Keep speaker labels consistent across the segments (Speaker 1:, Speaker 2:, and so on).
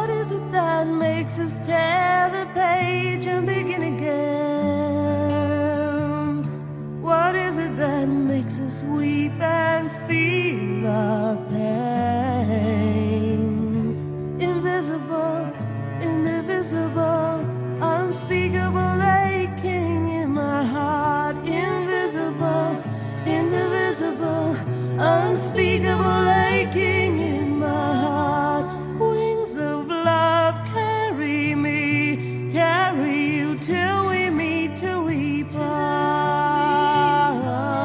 Speaker 1: What is it that makes us tear the page and begin again? What is it that makes us weep and feel our pain? Invisible, indivisible, unspeakable aching in my heart. Invisible, indivisible, unspeakable aching in my heart. Wings of love carry me, carry you till we meet, till we part.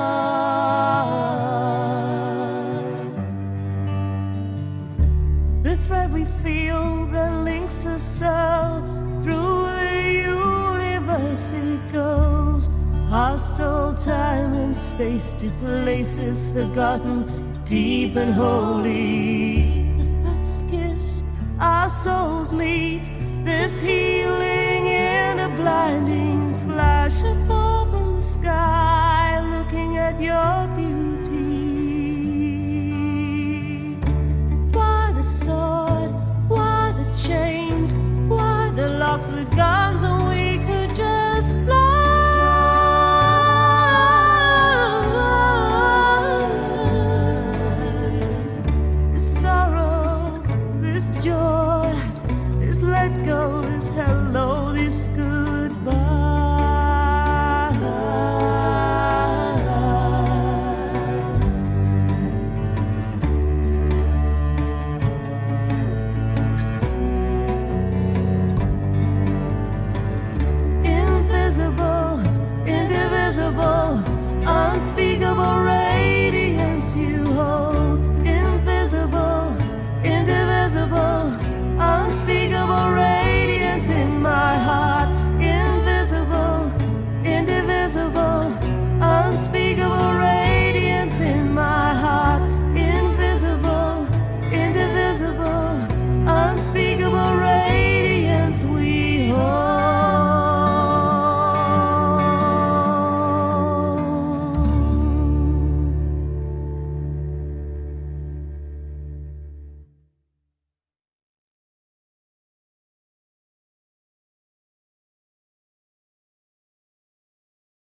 Speaker 1: The thread we feel that links us so through the universe it goes, past all time and space to places forgotten, deep and holy. The first kiss, our souls meet, this heat